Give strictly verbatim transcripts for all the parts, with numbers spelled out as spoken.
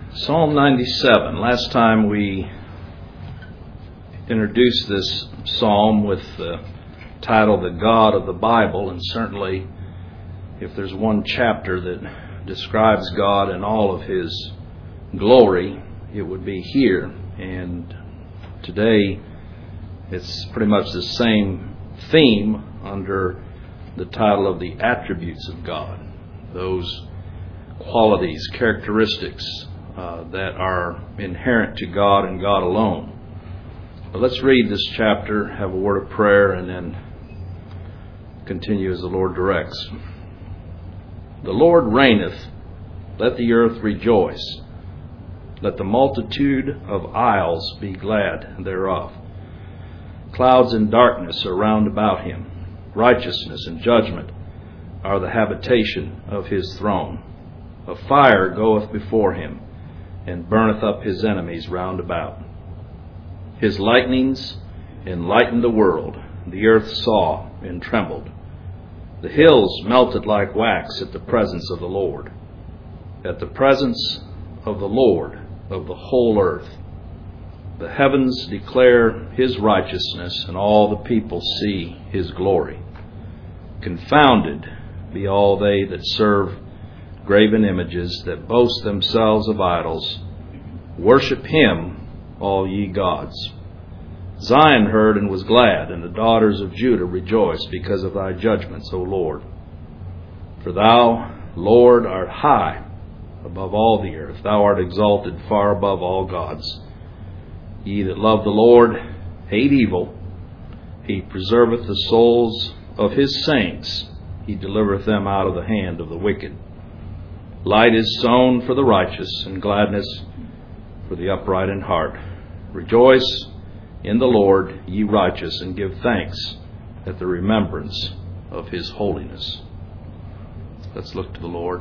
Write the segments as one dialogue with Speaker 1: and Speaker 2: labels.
Speaker 1: Psalm ninety-seven. Last time we introduced this psalm with the title, The God of the Bible, and certainly if there's one chapter that describes God in all of His glory, it would be here. And today it's pretty much the same theme under the title of the attributes of God, those qualities, characteristics uh, that are inherent to God and God alone. But let's read this chapter, have a word of prayer, and then continue as the Lord directs. The Lord reigneth, let the earth rejoice. Let the multitude of isles be glad thereof. Clouds and darkness are round about him. Righteousness and judgment are the habitation of his throne. A fire goeth before him, and burneth up his enemies round about. His lightnings enlightened the world. The earth saw and trembled. The hills melted like wax at the presence of the Lord, at the presence of the Lord of the whole earth. The heavens declare his righteousness, and all the people see his glory. Confounded be all they that serve graven images, that boast themselves of idols. Worship him, all ye gods. Zion heard and was glad, and the daughters of Judah rejoiced because of thy judgments, O Lord. For thou, Lord, art high above all the earth. Thou art exalted far above all gods. Ye that love the Lord hate evil. He preserveth the souls of his saints. He delivereth them out of the hand of the wicked. Light is sown for the righteous, and gladness for the upright in heart. Rejoice in the Lord, ye righteous, and give thanks at the remembrance of his holiness. Let's look to the Lord.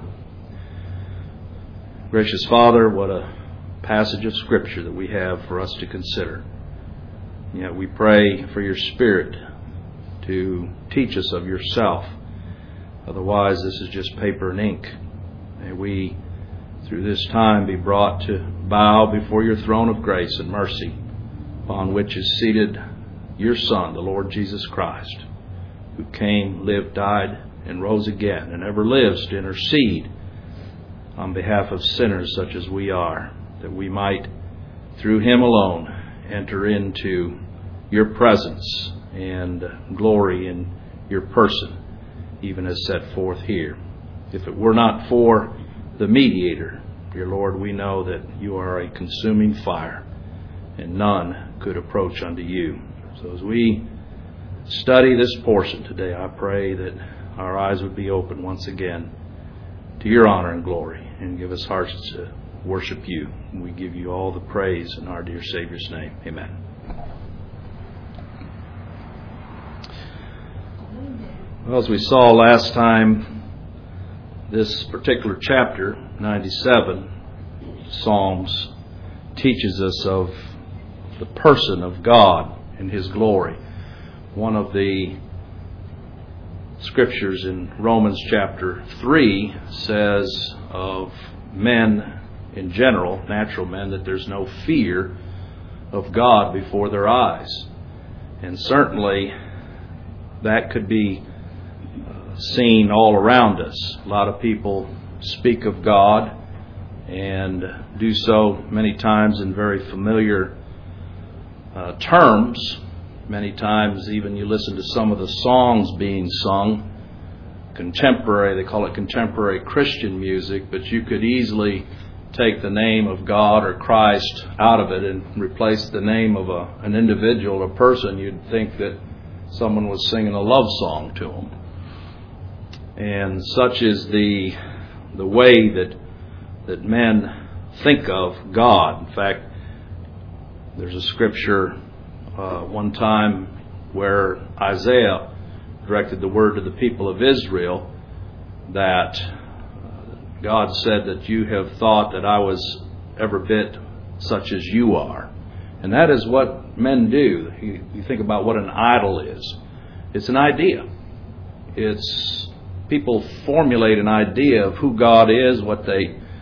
Speaker 1: Gracious Father, what a passage of Scripture that we have for us to consider. Yet we pray for your Spirit to teach us of yourself. Otherwise, this is just paper and ink. May we, through this time, be brought to bow before your throne of grace and mercy, upon which is seated your Son, the Lord Jesus Christ, who came, lived, died, and rose again, and ever lives to intercede on behalf of sinners such as we are, that we might, through him alone, enter into your presence and glory in your person, even as set forth here. If it were not for the mediator, dear Lord, we know that you are a consuming fire, and none could approach unto you. So as we study this portion today, I pray that our eyes would be open once again to your honor and glory, and give us hearts to worship you. And we give you all the praise in our dear Savior's name. Amen. Well, as we saw last time, this particular chapter, ninety-seven, Psalms, teaches us of the person of God and his glory. One of the scriptures in Romans chapter three says of men in general, natural men, that there's no fear of God before their eyes. And certainly that could be seen all around us. A lot of people speak of God and do so many times in very familiar uh, terms. Many times even you listen to some of the songs being sung, contemporary, they call it contemporary Christian music, but you could easily take the name of God or Christ out of it and replace the name of a, an individual or person. You'd think that someone was singing a love song to them. And such is the the way that that men think of God. In fact, there's a scripture uh, one time where Isaiah directed the word to the people of Israel that God said that you have thought that I was every bit such as you are. And that is what men do. You, you think about what an idol is. It's an idea. It's people formulate an idea of who God is, what they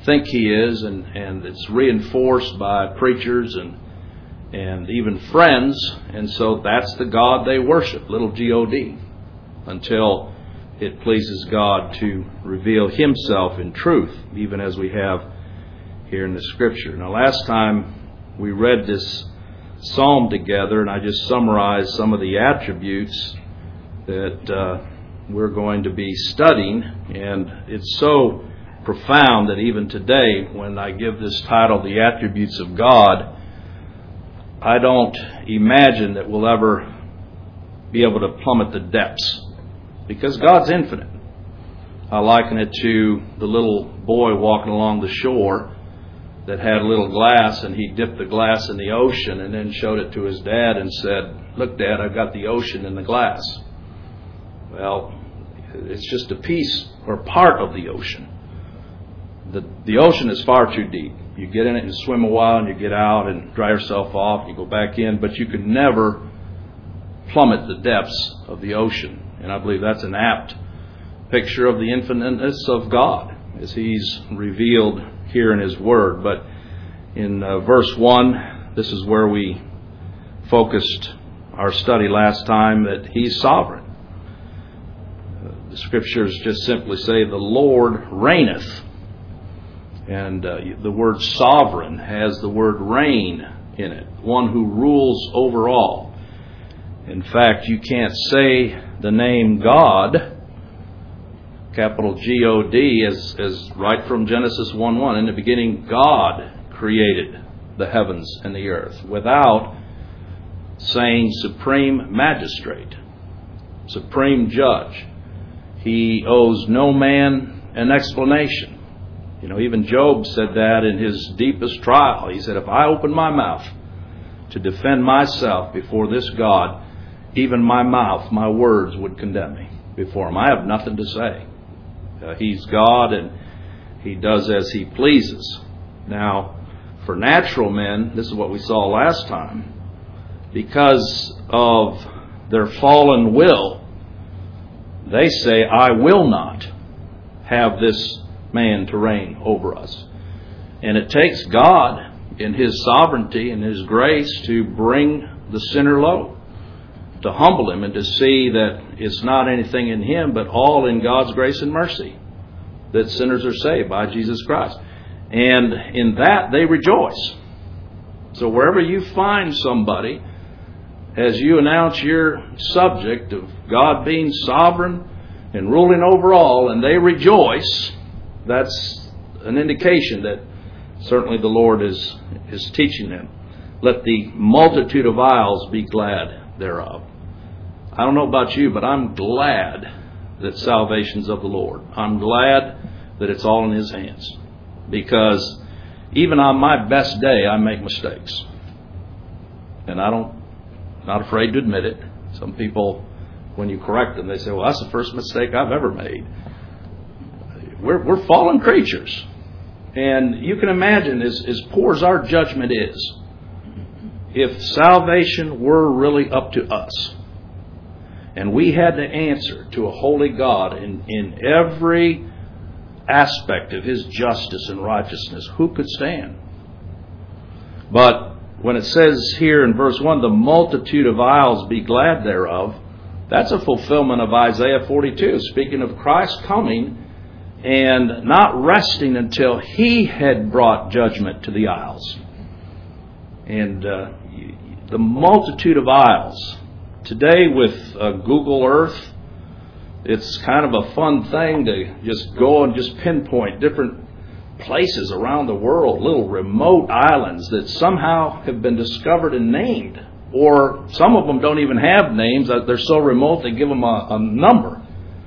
Speaker 1: think He is, and, and it's reinforced by preachers and and even friends, and so that's the God they worship, little G O D, until it pleases God to reveal Himself in truth, even as we have here in the Scripture. Now, last time we read this psalm together, and I just summarized some of the attributes that uh, we're going to be studying, and it's so profound that even today, when I give this title, The Attributes of God, I don't imagine that we'll ever be able to plummet the depths, because God's infinite. I liken it to the little boy walking along the shore that had a little glass, and he dipped the glass in the ocean and then showed it to his dad and said, "Look, Dad, I've got the ocean in the glass." Well, it's just a piece or part of the ocean. The, the ocean is far too deep. You get in it and swim a while, and you get out and dry yourself off, you go back in, but you could never plummet the depths of the ocean. And I believe that's an apt picture of the infiniteness of God as He's revealed here in His Word. But in uh, verse one, this is where we focused our study last time, that He's sovereign. Uh, the Scriptures just simply say, "The Lord reigneth." And uh, the word sovereign has the word reign in it, one who rules over all. In fact, you can't say the name God, capital G O D, as, as right from Genesis one one. In the beginning, God created the heavens and the earth, without saying supreme magistrate, supreme judge. He owes no man an explanation. You know, even Job said that in his deepest trial. He said, "If I open my mouth to defend myself before this God, even my mouth, my words would condemn me before Him. I have nothing to say." Uh, he's God, and He does as He pleases. Now, for natural men, this is what we saw last time. Because of their fallen will, they say, "I will not have this man to reign over us." And it takes God in His sovereignty and His grace to bring the sinner low, to humble him and to see that it's not anything in him, but all in God's grace and mercy, that sinners are saved by Jesus Christ. And in that they rejoice. So wherever you find somebody, as you announce your subject of God being sovereign and ruling over all, and they rejoice, that's an indication that certainly the Lord is, is teaching them. "Let the multitude of isles be glad thereof." I don't know about you, but I'm glad that salvation's of the Lord. I'm glad that it's all in His hands. Because even on my best day, I make mistakes. And I don't, not afraid to admit it. Some people, when you correct them, they say, "Well, that's the first mistake I've ever made." We're, we're fallen creatures. And you can imagine, as, as poor as our judgment is, if salvation were really up to us, and we had to answer to a holy God in, in every aspect of His justice and righteousness, who could stand? But when it says here in verse one, "The multitude of isles be glad thereof," that's a fulfillment of Isaiah forty-two, speaking of Christ coming and not resting until He had brought judgment to the isles. And uh, the multitude of isles. Today with uh, Google Earth, it's kind of a fun thing to just go and just pinpoint different places around the world, little remote islands that somehow have been discovered and named. Or some of them don't even have names. They're so remote they give them a, a number.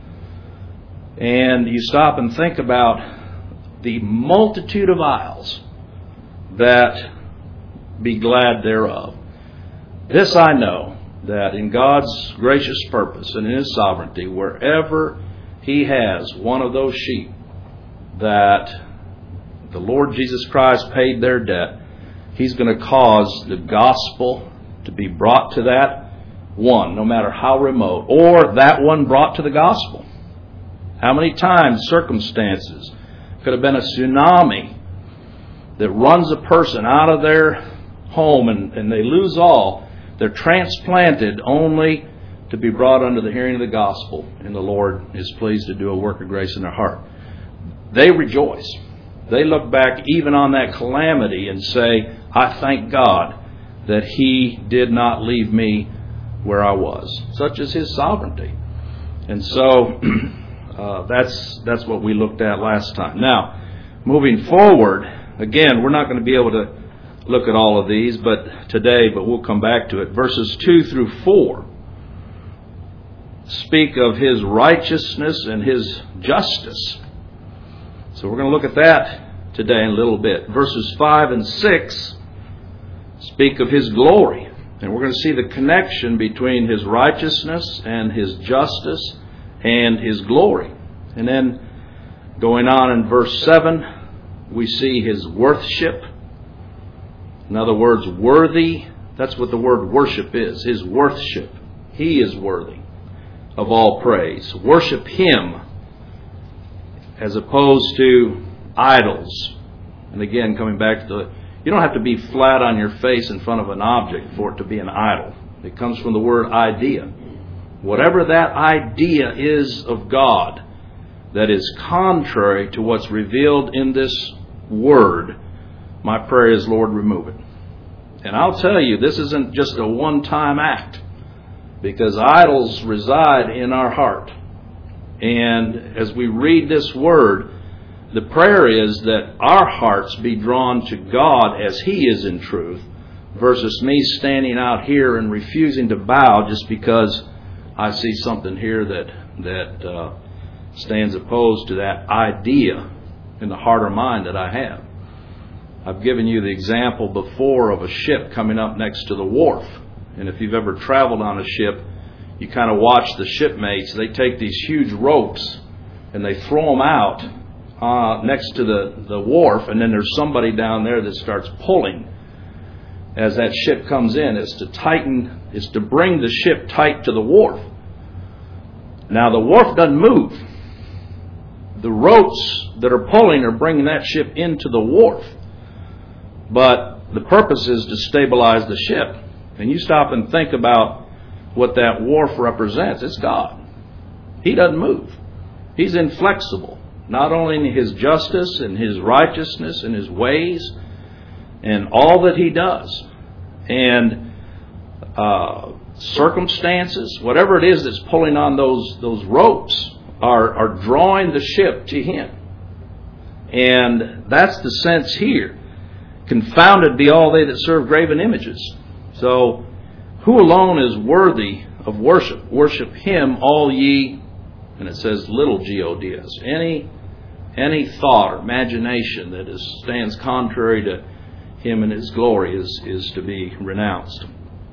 Speaker 1: And you stop and think about the multitude of isles that be glad thereof. This I know, that in God's gracious purpose and in His sovereignty, wherever He has one of those sheep that the Lord Jesus Christ paid their debt, He's going to cause the gospel to be brought to that one, no matter how remote, or that one brought to the gospel. How many times circumstances Could have been a tsunami that runs a person out of their home and, and they lose all. They're transplanted only to be brought under the hearing of the gospel, and the Lord is pleased to do a work of grace in their heart. They rejoice. They look back even on that calamity and say, I thank God that He did not leave me where I was. Such is His sovereignty. And so uh, that's that's what we looked at last time. Now, moving forward, again, we're not going to be able to look at all of these but today, but we'll come back to it. Verses two through four speak of His righteousness and His justice. So we're going to look at that today in a little bit. Verses five and six speak of His glory. And we're going to see the connection between His righteousness and His justice and His glory. And then going on in verse seven, we see His worthship. In other words, worthy. That's what the word worship is. His worthship. He is worthy of all praise. Worship Him as opposed to idols. And again, coming back to the, you don't have to be flat on your face in front of an object for it to be an idol. It comes from the word idea. Whatever that idea is of God that is contrary to what's revealed in this word, my prayer is, Lord, remove it. And I'll tell you, this isn't just a one-time act, because idols reside in our heart. And as we read this word, the prayer is that our hearts be drawn to God as He is in truth, versus me standing out here and refusing to bow just because I see something here that that uh, stands opposed to that idea in the heart or mind that I have. I've given you the example before of a ship coming up next to the wharf. And if you've ever traveled on a ship, you kind of watch the shipmates. They take these huge ropes and they throw them out uh, next to the, the wharf, and then there's somebody down there that starts pulling as that ship comes in. It's to tighten, it's to bring the ship tight to the wharf. Now the wharf doesn't move. The ropes that are pulling are bringing that ship into the wharf. But the purpose is to stabilize the ship. And you stop and think about what that wharf represents. It's God. He doesn't move. He's inflexible. Not only in His justice and His righteousness and His ways and all that He does. And uh, circumstances, whatever it is that's pulling on those, those ropes, are, are drawing the ship to Him. And that's the sense here. Confounded be all they that serve graven images. So, who alone is worthy of worship? Worship Him, all ye, and it says little G O D S. Any, any thought or imagination that is, stands contrary to Him and His glory is, is to be renounced.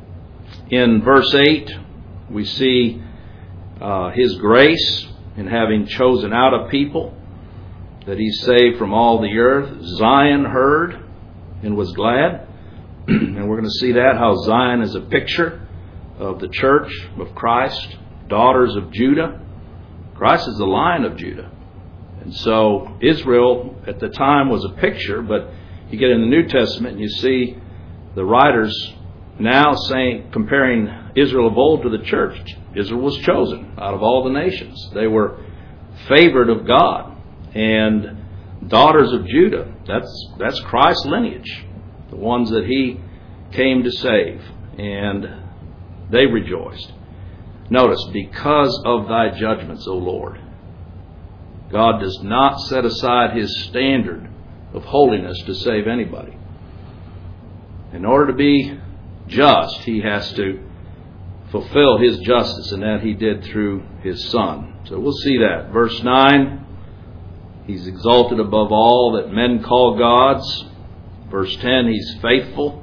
Speaker 1: In verse eight, we see uh, His grace in having chosen out a people that He saved from all the earth. Zion heard and was glad. And we're going to see that, how Zion is a picture of the church of Christ, daughters of Judah. Christ is the Lion of Judah. And so Israel at the time was a picture, but you get in the New Testament and you see the writers now saying, comparing Israel of old to the church. Israel was chosen out of all the nations. They were favored of God. And daughters of Judah, that's that's Christ's lineage, the ones that He came to save, and they rejoiced. Notice, because of thy judgments, O Lord. God does not set aside His standard of holiness to save anybody. In order to be just, He has to fulfill His justice, and that He did through His Son. So we'll see that. Verse nine, He's exalted above all that men call gods. Verse ten, He's faithful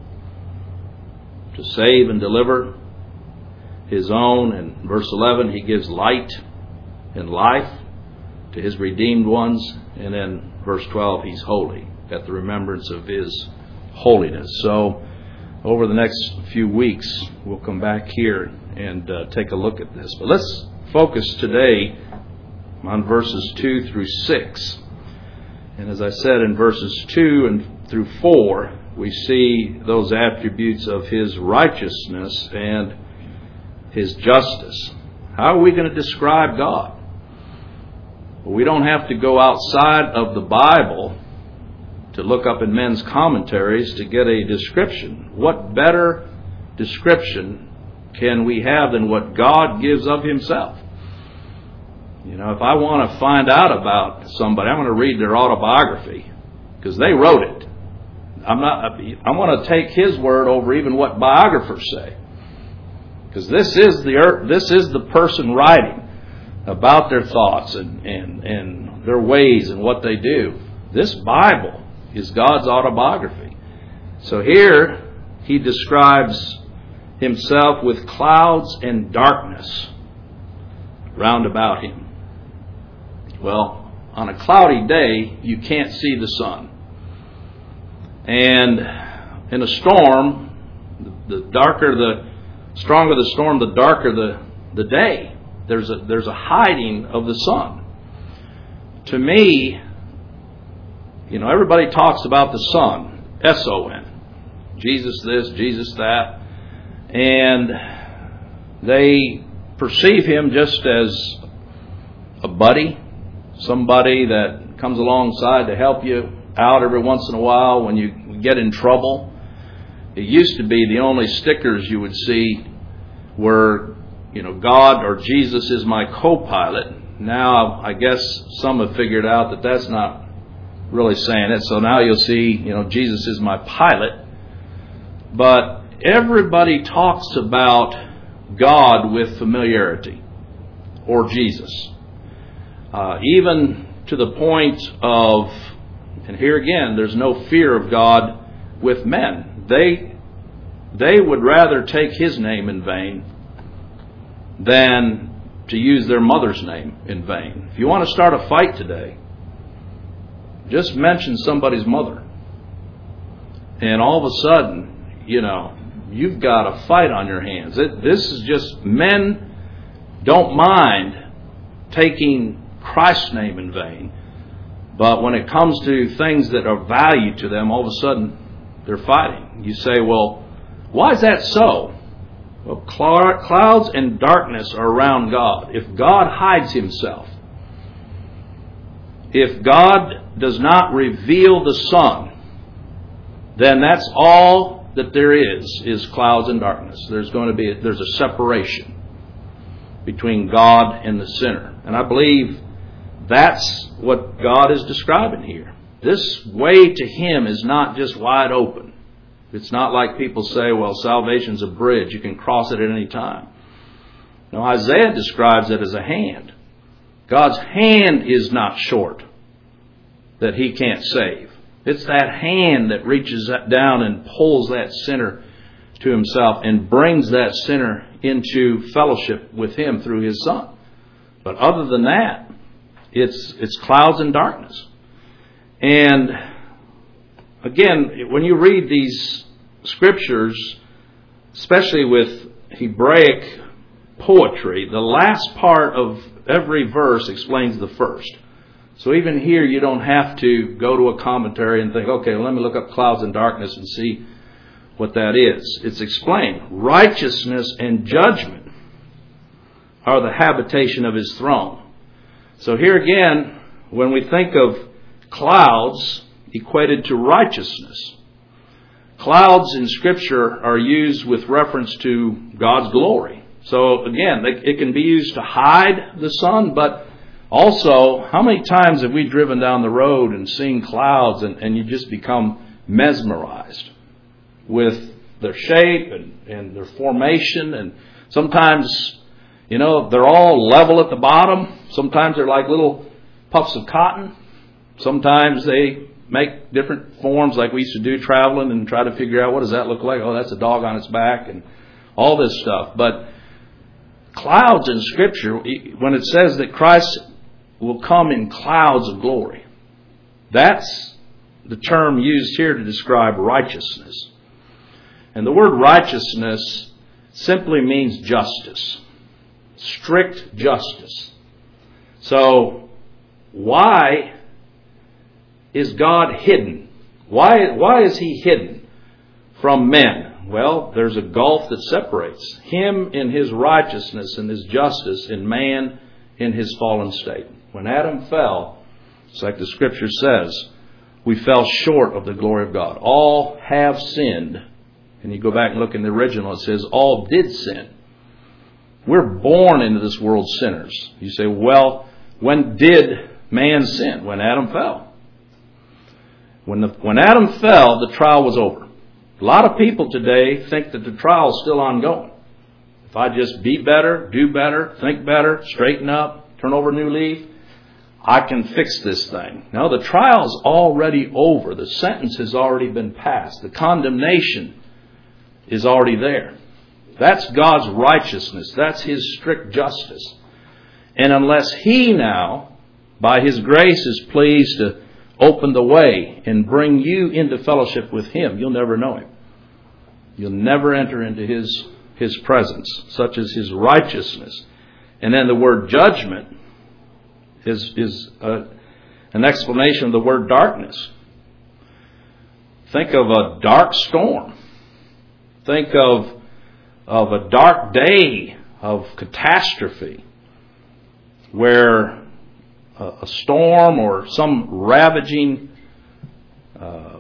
Speaker 1: to save and deliver His own. And verse eleven, He gives light and life to His redeemed ones. And then verse twelve, He's holy, at the remembrance of His holiness. So over the next few weeks, we'll come back here and uh, take a look at this. But let's focus today on verses two through six. And as I said, in verses two and through four, we see those attributes of His righteousness and His justice. How are we going to describe God? Well, we don't have to go outside of the Bible to look up in men's commentaries to get a description. What better description can we have than what God gives of Himself? You know, if I want to find out about somebody, I'm going to read their autobiography because they wrote it. I'm not. I want to take His word over even what biographers say, because this is the this is the person writing about their thoughts and and and their ways and what they do. This Bible is God's autobiography. So here He describes Himself with clouds and darkness round about Him. Well, on a cloudy day, you can't see the sun. And in a storm, the darker the stronger the storm, the darker the, the day. There's a there's a hiding of the sun. To me, you know, everybody talks about the sun, S O N. Jesus this, Jesus that. And they perceive Him just as a buddy, somebody that comes alongside to help you out every once in a while when you get in trouble. It used to be the only stickers you would see were, you know, God or Jesus is my co-pilot. Now, I guess some have figured out that that's not really saying it. So now you'll see, you know, Jesus is my pilot. But everybody talks about God with familiarity, or Jesus. Uh, even to the point of, and here again, there's no fear of God with men. They they would rather take His name in vain than to use their mother's name in vain. If you want to start a fight today, just mention somebody's mother. And all of a sudden, you know, you've got a fight on your hands. It, this is just, men don't mind taking Christ's name in vain. But when it comes to things that are value to them, all of a sudden they're fighting. You say, well, why is that so? Well, clouds and darkness are around God. If God hides Himself, if God does not reveal the sun, then that's all that there is, is clouds and darkness. There's going to be, a, there's a separation between God and the sinner. And I believe that's what God is describing here. This way to Him is not just wide open. It's not like people say, well, salvation's a bridge. You can cross it at any time. No, Isaiah describes it as a hand. God's hand is not short that He can't save. It's that hand that reaches down and pulls that sinner to Himself and brings that sinner into fellowship with Him through His Son. But other than that, it's it's clouds and darkness. And again, when you read these scriptures, especially with Hebraic poetry, the last part of every verse explains the first. So even here, you don't have to go to a commentary and think, okay, well, let me look up clouds and darkness and see what that is. It's explained. Righteousness and judgment are the habitation of His throne. So here again, when we think of clouds equated to righteousness, clouds in Scripture are used with reference to God's glory. So again, it can be used to hide the sun, but also, how many times have we driven down the road and seen clouds and, and you just become mesmerized with their shape and, and their formation? And sometimes, you know, they're all level at the bottom. Sometimes they're like little puffs of cotton. Sometimes they make different forms, like we used to do traveling and try to figure out, what does that look like? Oh, that's a dog on its back and all this stuff. But clouds in Scripture, when it says that Christ will come in clouds of glory, that's the term used here to describe righteousness. And the word righteousness simply means justice, strict justice. So why is God hidden? Why, why is He hidden from men? Well, there's a gulf that separates Him in His righteousness and His justice and man in his fallen state. When Adam fell, it's like the Scripture says, we fell short of the glory of God. All have sinned. And you go back and look in the original, it says all did sin. We're born into this world sinners. You say, well, when did man sin? When Adam fell. When, the, when Adam fell, the trial was over. A lot of people today think that the trial is still ongoing. If I just be better, do better, think better, straighten up, turn over a new leaf, I can fix this thing. No, the trial's already over. The sentence has already been passed. The condemnation is already there. That's God's righteousness. That's His strict justice. And unless He now, by His grace, is pleased to open the way and bring you into fellowship with Him, you'll never know Him. You'll never enter into His, His presence, such as His righteousness. And then the word judgment is, is a, an explanation of the word darkness. Think of a dark storm. Think of, of a dark day of catastrophe where a, a storm or some ravaging uh,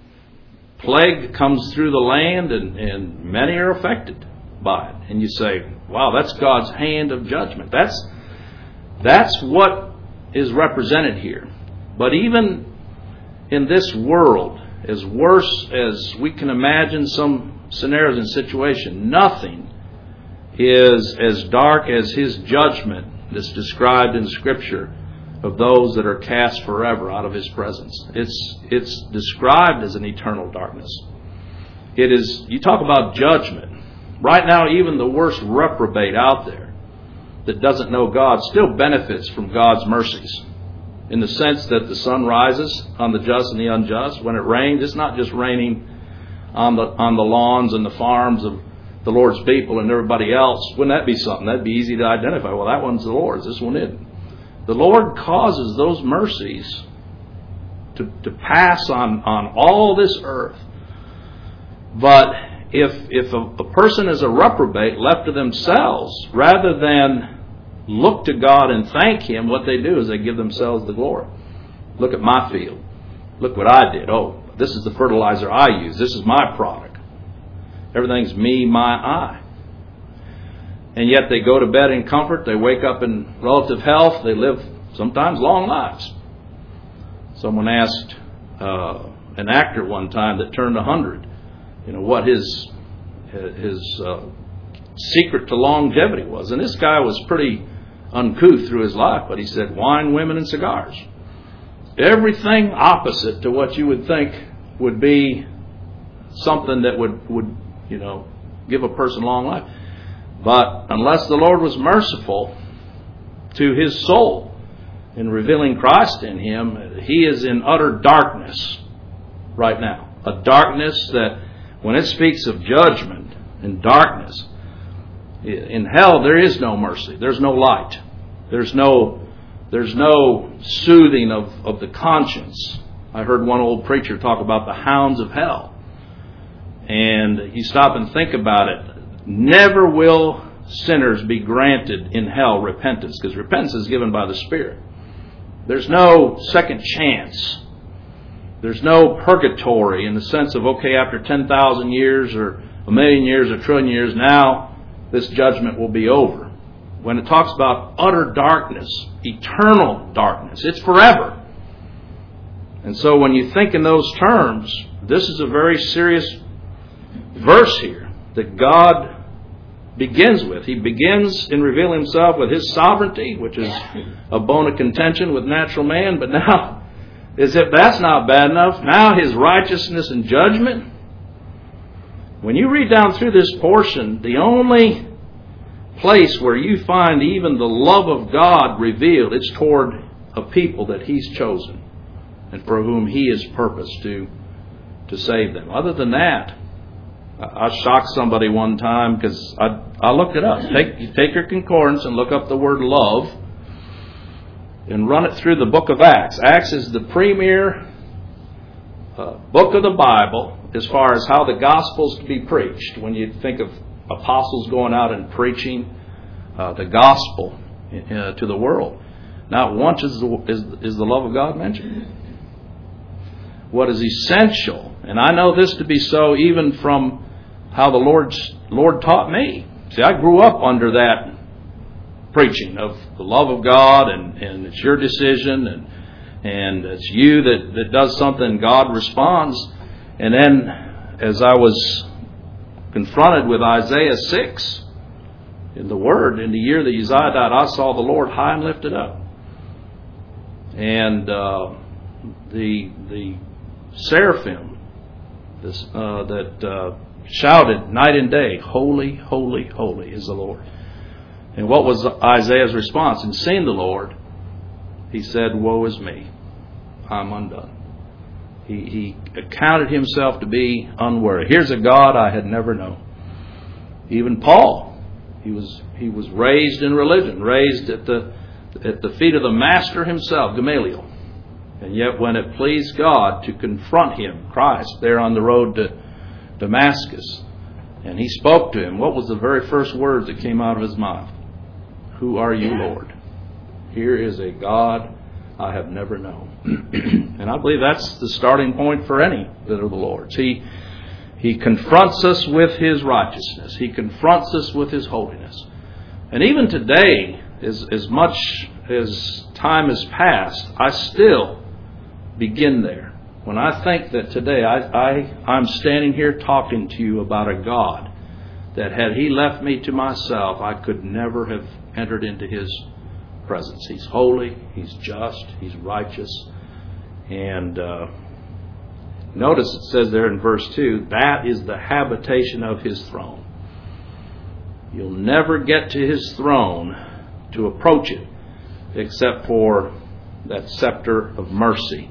Speaker 1: plague comes through the land and, and many are affected by it. And you say, wow, that's God's hand of judgment. That's, that's what is represented here. But even in this world, as worse as we can imagine some scenarios and situations, nothing is as dark as His judgment that's described in Scripture of those that are cast forever out of His presence. It's it's described as an eternal darkness. It is, you talk about judgment. Right now, even the worst reprobate out there that doesn't know God still benefits from God's mercies, in the sense that the sun rises on the just and the unjust. When it rains, it's not just raining on the on the lawns and the farms of the Lord's people and everybody else. Wouldn't that be something? That'd be easy to identify. Well, that one's the Lord's, this one isn't. The Lord causes those mercies to, to pass on, on all this earth. But if if a, a person is a reprobate left to themselves, rather than look to God and thank Him, what they do is they give themselves the glory. Look at my field. Look what I did. Oh, this is the fertilizer I use. This is my product. Everything's me, my, I. And yet they go to bed in comfort. They wake up in relative health. They live sometimes long lives. Someone asked uh, an actor one time that turned a hundred, you know, what his his uh, secret to longevity was. And this guy was pretty uncouth through his life, but he said wine, women, and cigars. Everything opposite to what you would think would be something that would, would you know, give a person long life. But unless the Lord was merciful to his soul in revealing Christ in him, he is in utter darkness right now. A darkness that, when it speaks of judgment and darkness, in hell there is no mercy. There's no light. There's no there's no soothing of, of the conscience. I heard one old preacher talk about the hounds of hell. And you stop and think about it. Never will sinners be granted in hell repentance, because repentance is given by the Spirit. There's no second chance. There's no purgatory in the sense of, okay, after ten thousand years or a million years or a trillion years, now this judgment will be over. When it talks about utter darkness, eternal darkness, it's forever. And so when you think in those terms, this is a very serious verse here that God begins with. He begins in revealing himself with his sovereignty, which is a bone of contention with natural man. But now, as if that's not bad enough, now his righteousness and judgment. When you read down through this portion, the only place where you find even the love of God revealed, it's toward a people that he's chosen and for whom he is purposed to, to save them. Other than that, I shocked somebody one time because I, I looked it up. Take, you take your concordance and look up the word love and run it through the book of Acts. Acts is the premier uh, book of the Bible as far as how the gospel's to be preached. When you think of apostles going out and preaching uh, the gospel uh, to the world, not once is the, is, is the love of God mentioned. What is essential, and I know this to be so even from how the Lord's, Lord taught me. See, I grew up under that preaching of the love of God, and, and it's your decision, and and it's you that, that does something, God responds. And then as I was confronted with Isaiah six in the Word, in the year that Uzziah died, I saw the Lord high and lifted up. And uh, the the seraphim this, uh, that uh, shouted night and day, holy, holy, holy is the Lord. And what was Isaiah's response? In seeing the Lord, he said, woe is me, I'm undone. He, he accounted himself to be unworthy. Here's a God I had never known. Even Paul, he was he was raised in religion, raised at the at the feet of the master himself, Gamaliel. And yet when it pleased God to confront him, Christ, there on the road to Damascus, and he spoke to him, what was the very first words that came out of his mouth? Who are you, Lord? Here is a God I have never known. And I believe that's the starting point for any that are the Lord's. He, he confronts us with His righteousness. He confronts us with His holiness. And even today, as, as much as time has passed, I still begin there. When I think that today I, I, I'm standing here talking to you about a God that had He left me to myself, I could never have entered into His presence. He's holy, He's just, He's righteous. And uh, notice it says there in verse two, that is the habitation of His throne. You'll never get to His throne to approach it except for that scepter of mercy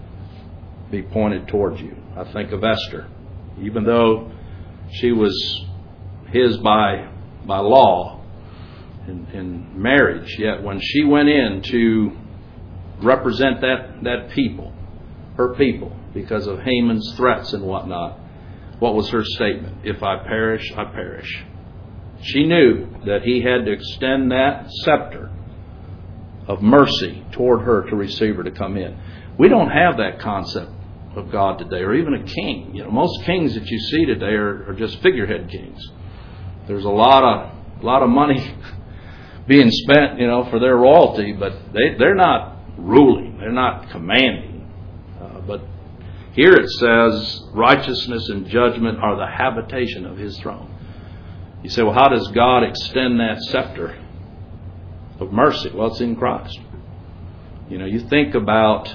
Speaker 1: be pointed towards you. I think of Esther. Even though she was his by by law in, in marriage, yet when she went in to represent that, that people, her people, because of Haman's threats and whatnot, what was her statement? If I perish, I perish. She knew that he had to extend that scepter of mercy toward her to receive her to come in. We don't have that concept of God today, or even a king. You know, most kings that you see today are, are just figurehead kings. There's a lot of a lot of money being spent, you know, for their royalty, but they they're not ruling, they're not commanding. Uh, but here it says, righteousness and judgment are the habitation of His throne. You say, well, how does God extend that scepter of mercy? Well, it's in Christ. You know, you think about.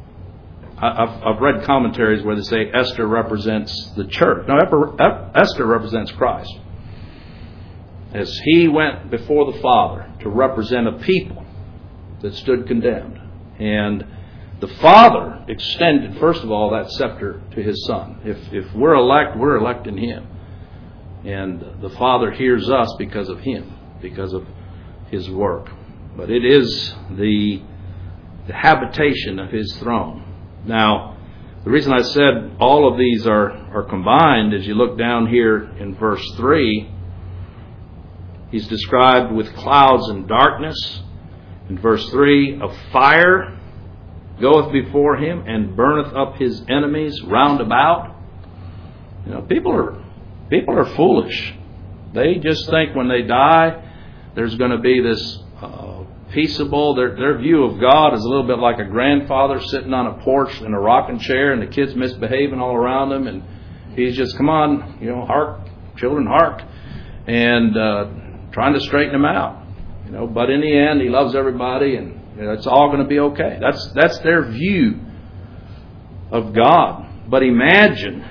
Speaker 1: I've, I've read commentaries where they say Esther represents the church. No, Esther represents Christ. As he went before the Father to represent a people that stood condemned. And the Father extended, first of all, that scepter to His Son. If, if we're elect, we're electing Him. And the Father hears us because of Him, because of His work. But it is the, the habitation of His throne. Now, the reason I said all of these are, are combined, as you look down here in verse three, He's described with clouds and darkness. In verse three, a fire goeth before Him and burneth up His enemies round about. You know, people are people are foolish. They just think when they die, there's going to be this uh, peaceable. Their, their view of God is a little bit like a grandfather sitting on a porch in a rocking chair and the kids misbehaving all around him, and he's just, come on, you know, hark, children, hark, and uh, trying to straighten them out. You know, but in the end, He loves everybody, and you know, it's all going to be okay. That's that's their view of God. But imagine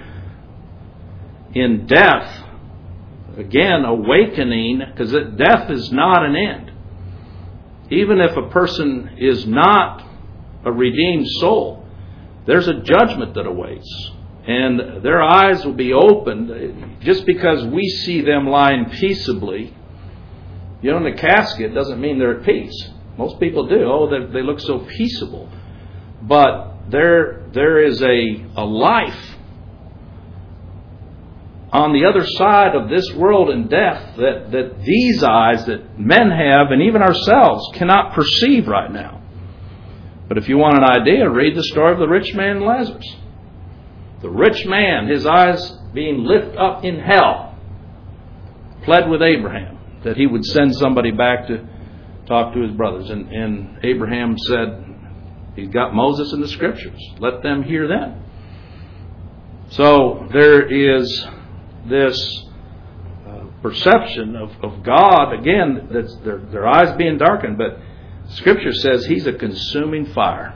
Speaker 1: in death, again, awakening, because death is not an end. Even if a person is not a redeemed soul, there's a judgment that awaits. And their eyes will be opened. Just because we see them lying peaceably, you know, in the casket doesn't mean they're at peace. Most people do. Oh, they, they look so peaceable. But there there is a, a life on the other side of this world and death that, that these eyes that men have and even ourselves cannot perceive right now. But if you want an idea, read the story of the rich man and Lazarus. The rich man, his eyes being lifted up in hell, pled with Abraham that he would send somebody back to talk to his brothers. And, and Abraham said, he's got Moses in the Scriptures. Let them hear them. So there is this uh, perception of, of God, again, that's their, their eyes being darkened, but Scripture says He's a consuming fire.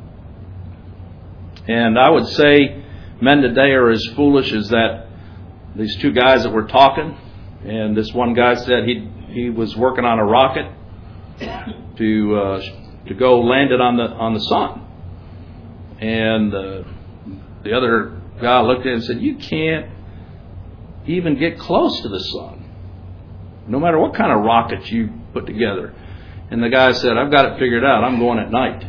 Speaker 1: And I would say men today are as foolish as that these two guys that were talking, and this one guy said he he was working on a rocket to uh, to go land it on the on the sun, and uh, the other guy looked at it and said, "You can't even get close to the sun, no matter what kind of rocket you put together." And the guy said, "I've got it figured out. I'm going at night."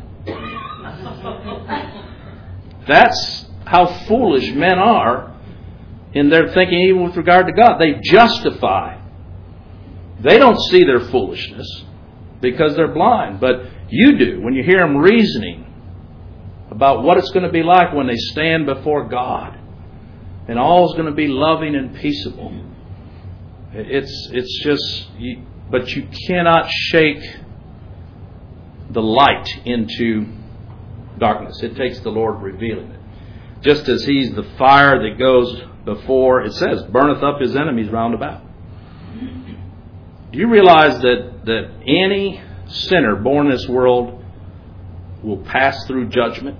Speaker 1: That's how foolish men are in their thinking, even with regard to God. They justify. They don't see their foolishness because they're blind. But you do when you hear them reasoning about what it's going to be like when they stand before God. And all is going to be loving and peaceable. It's it's just, but you cannot shake the light into darkness. It takes the Lord revealing it. Just as He's the fire that goes before, it says, burneth up His enemies round about. Do you realize that, that any sinner born in this world will pass through judgment?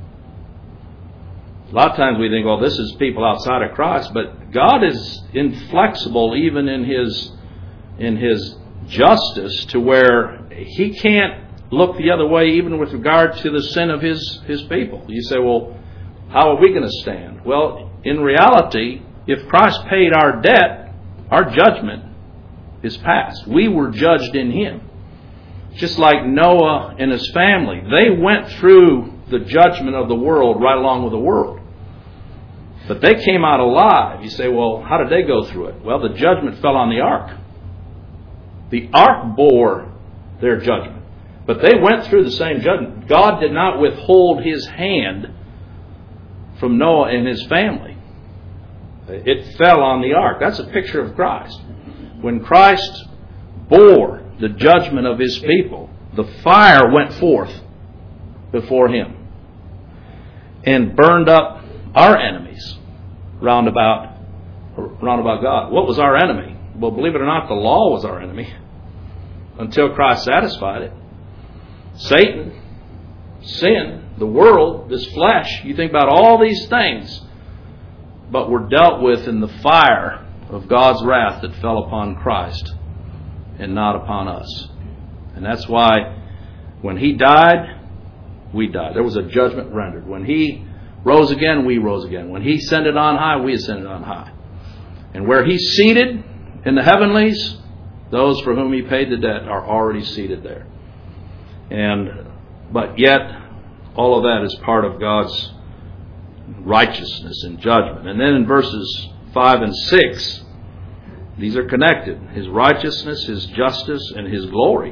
Speaker 1: A lot of times we think, well, this is people outside of Christ, but God is inflexible even in His in His justice to where He can't look the other way even with regard to the sin of His, His people. You say, well, how are we going to stand? Well, in reality, if Christ paid our debt, our judgment is past. We were judged in Him. Just like Noah and his family. They went through the judgment of the world right along with the world. But they came out alive. You say, well, how did they go through it? Well, the judgment fell on the ark. The ark bore their judgment. But they went through the same judgment. God did not withhold His hand from Noah and his family. It fell on the ark. That's a picture of Christ. When Christ bore the judgment of His people, the fire went forth before Him and burned up our enemies round about, round about God. What was our enemy? Well, believe it or not, the law was our enemy until Christ satisfied it. Satan, sin, the world, this flesh, you think about all these things, but were dealt with in the fire of God's wrath that fell upon Christ and not upon us. And that's why when He died, we died. There was a judgment rendered. When He rose again, we rose again. When He ascended on high, we ascended on high. And where He's seated in the heavenlies, those for whom He paid the debt are already seated there. And but yet, all of that is part of God's righteousness and judgment. And then in verses five and six, these are connected. His righteousness, His justice, and His glory.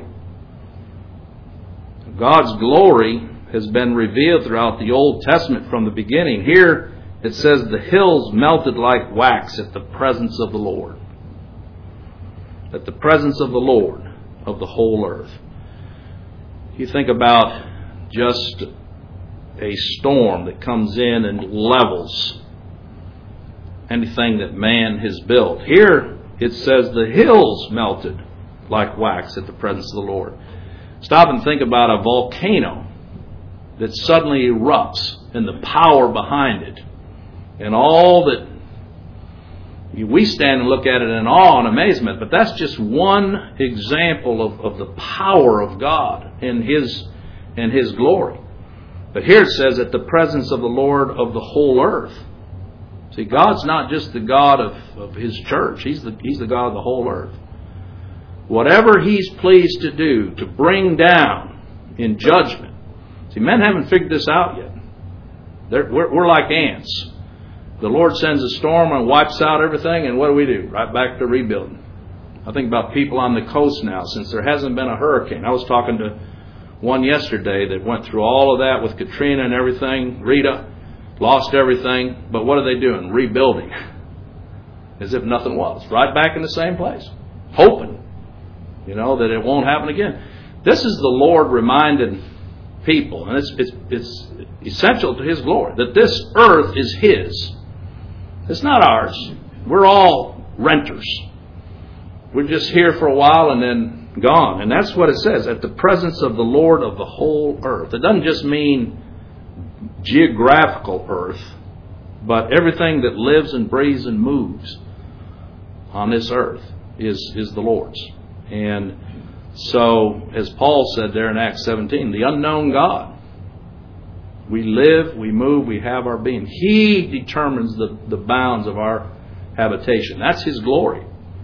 Speaker 1: God's glory has been revealed throughout the Old Testament from the beginning. Here it says the hills melted like wax at the presence of the Lord. At the presence of the Lord of the whole earth. You think about just a storm that comes in and levels anything that man has built. Here it says the hills melted like wax at the presence of the Lord. Stop and think about a volcano that suddenly erupts and the power behind it. And all that we stand and look at it in awe and amazement. But that's just one example of, of the power of God and His, and His glory. But here it says, at the presence of the Lord of the whole earth. See, God's not just the God of, of His church. He's the, He's the God of the whole earth. Whatever He's pleased to do, to bring down in judgment. See, men haven't figured this out yet. They're, we're, we're like ants. The Lord sends a storm and wipes out everything, and what do we do? Right back to rebuilding. I think about people on the coast now, since there hasn't been a hurricane. I was talking to one yesterday that went through all of that with Katrina and everything. Rita lost everything, but what are they doing? Rebuilding. As if nothing was. Right back in the same place. Hoping, you know, that it won't happen again. This is the Lord reminding people, and it's, it's, it's essential to His glory, that this earth is His. It's not ours. We're all renters. We're just here for a while and then gone. And that's what it says, at the presence of the Lord of the whole earth. It doesn't just mean geographical earth, but everything that lives and breathes and moves on this earth is, is the Lord's. And so, as Paul said there in Acts seventeen, the unknown God. We live, we move, we have our being. He determines the, the bounds of our habitation. That's His glory.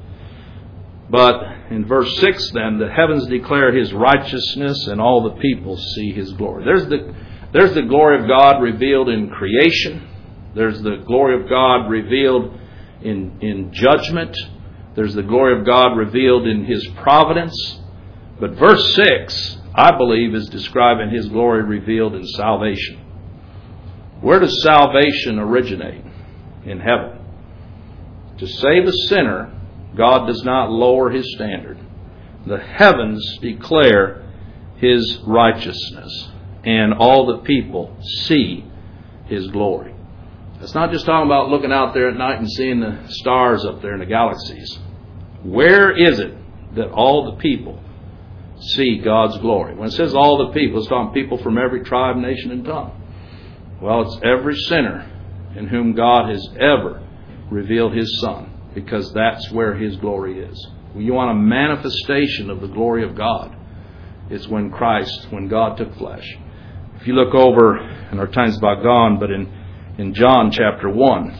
Speaker 1: But in verse six then, the heavens declare His righteousness and all the people see His glory. There's the, there's the glory of God revealed in creation. There's the glory of God revealed in, in judgment. There's the glory of God revealed in His providence. But verse six, I believe, is describing His glory revealed in salvation. Where does salvation originate? In heaven. To save a sinner, God does not lower His standard. The heavens declare His righteousness, and all the people see His glory. It's not just talking about looking out there at night and seeing the stars up there in the galaxies. Where is it that all the people see God's glory? When it says all the people, it's talking people from every tribe, nation, and tongue. Well, it's every sinner in whom God has ever revealed His Son, because that's where His glory is. When you want a manifestation of the glory of God, it's when Christ, when God took flesh. If you look over, and our time's about gone, but in, in John chapter one,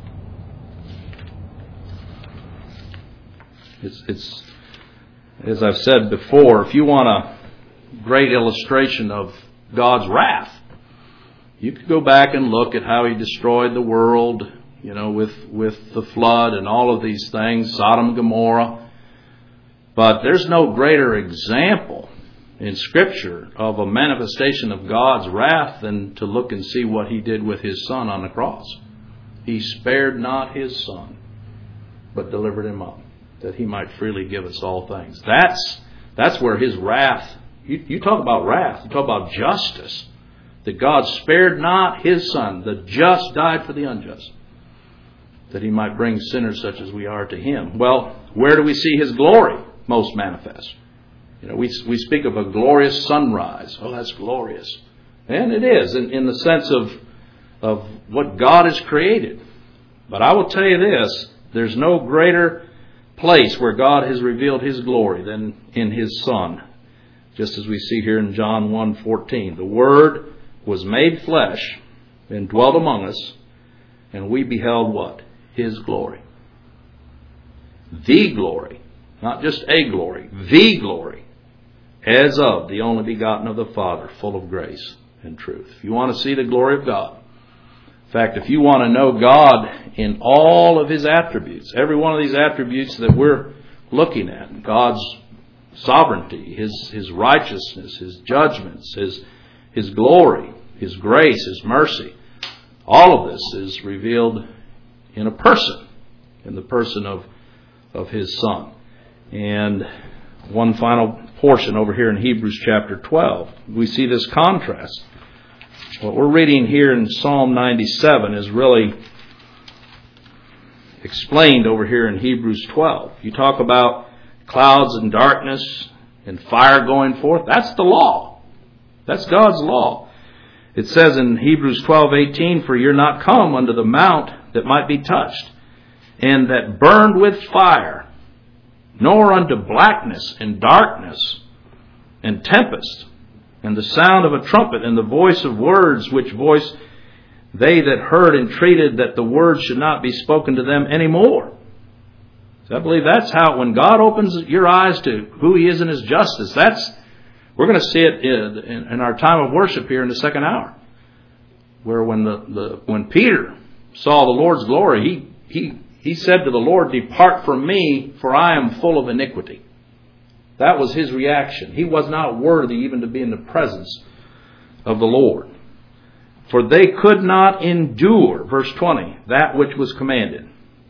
Speaker 1: it's, it's as I've said before, if you want a great illustration of God's wrath, you could go back and look at how He destroyed the world, you know, with, with the flood and all of these things, Sodom and Gomorrah. But there's no greater example in Scripture of a manifestation of God's wrath than to look and see what He did with His Son on the cross. He spared not His Son, but delivered Him up, that He might freely give us all things. That's that's where His wrath, you, you talk about wrath, you talk about justice, that God spared not His Son, the just died for the unjust, that He might bring sinners such as we are to Him. Well, where do we see His glory most manifest? You know, we we speak of a glorious sunrise. Oh, that's glorious. And it is, in, in the sense of, of what God has created. But I will tell you this, there's no greater place where God has revealed His glory than in His Son. Just as we see here in John one fourteen. The Word was made flesh and dwelt among us, and we beheld what? His glory. The glory. Not just a glory. The glory. As of the only begotten of the Father, full of grace and truth. If you want to see the glory of God, in fact, if you want to know God in all of His attributes, every one of these attributes that we're looking at, God's sovereignty, His, His righteousness, His judgments, His, His glory, His grace, His mercy, all of this is revealed in a person, in the person of, of His Son. And one final portion over here in Hebrews chapter twelve, we see this contrast. What we're reading here in Psalm ninety-seven is really explained over here in Hebrews twelve. You talk about clouds and darkness and fire going forth. That's the law. That's God's law. It says in Hebrews twelve eighteen, for you're not come unto the mount that might be touched, and that burned with fire, nor unto blackness and darkness and tempest, and the sound of a trumpet, and the voice of words, which voice they that heard entreated that the words should not be spoken to them any more. So I believe that's how, when God opens your eyes to who He is in His justice, that's, we're going to see it in, in our time of worship here in the second hour. where when the, the when Peter saw the Lord's glory, he, he, he said to the Lord, "Depart from me, for I am full of iniquity." That was his reaction. He was not worthy even to be in the presence of the Lord. For they could not endure, verse twenty, that which was commanded.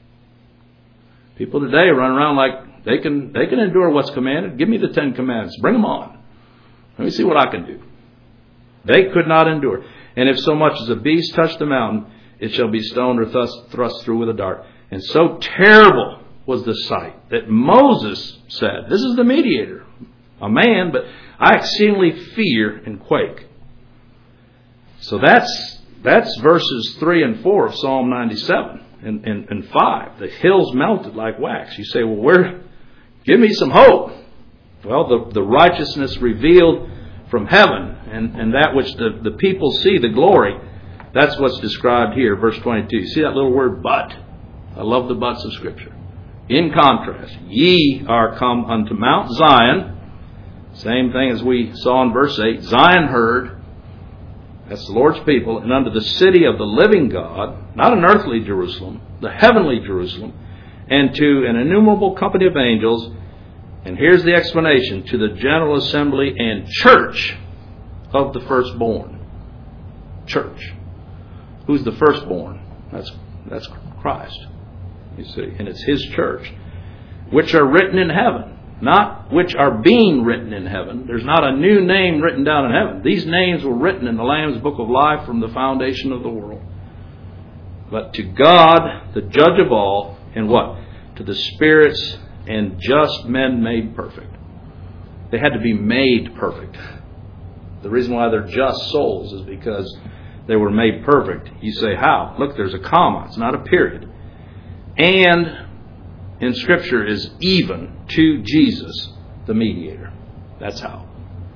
Speaker 1: People today run around like they can they can endure what's commanded. Give me the Ten Commandments. Bring them on. Let me see what I can do. They could not endure. And if so much as a beast touch the mountain, it shall be stoned or thrust, thrust through with a dart. And so terrible was the sight that Moses said, this is the mediator, a man, but I exceedingly fear and quake. So that's that's verses three and four of Psalm ninety-seven and, and, and five. The hills melted like wax. You say, well, where? Give me some hope. Well, the, the righteousness revealed from heaven and, and that which the, the people see, the glory, that's what's described here, verse twenty-two. You see that little word, but? I love the buts of Scripture. In contrast, ye are come unto Mount Zion. Same thing as we saw in verse eight. Zion heard. That's the Lord's people. And unto the city of the living God, not an earthly Jerusalem, the heavenly Jerusalem, and to an innumerable company of angels. And here's the explanation. To the general assembly and church of the firstborn. Church. Who's the firstborn? That's, that's Christ. You see, and it's His church, which are written in heaven, not which are being written in heaven. There's not a new name written down in heaven. These names were written in the Lamb's book of life from the foundation of the world. But to God, the judge of all, and what? To the spirits and just men made perfect. They had to be made perfect. The reason why they're just souls is because they were made perfect. You say, how? Look, there's a comma. It's not a period. And in Scripture is even to Jesus, the mediator. That's how.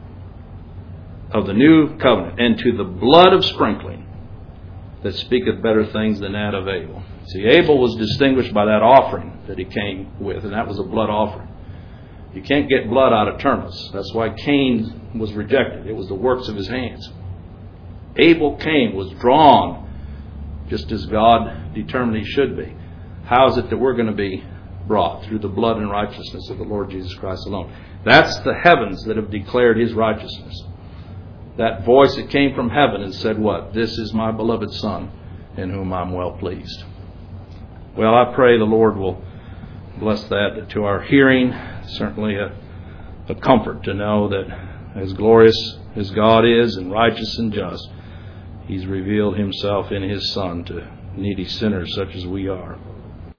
Speaker 1: Of the new covenant. And to the blood of sprinkling that speaketh better things than that of Abel. See, Abel was distinguished by that offering that he came with, and that was a blood offering. You can't get blood out of turnips. That's why Cain was rejected. It was the works of his hands. Abel came, was drawn just as God determined he should be. How is it that we're going to be brought? Through the blood and righteousness of the Lord Jesus Christ alone. That's the heavens that have declared His righteousness. That voice that came from heaven and said what? This is my beloved Son, in whom I'm well pleased. Well, I pray the Lord will bless that to our hearing. Certainly a, a comfort to know that as glorious as God is and righteous and just, He's revealed Himself in His Son to needy sinners such as we are.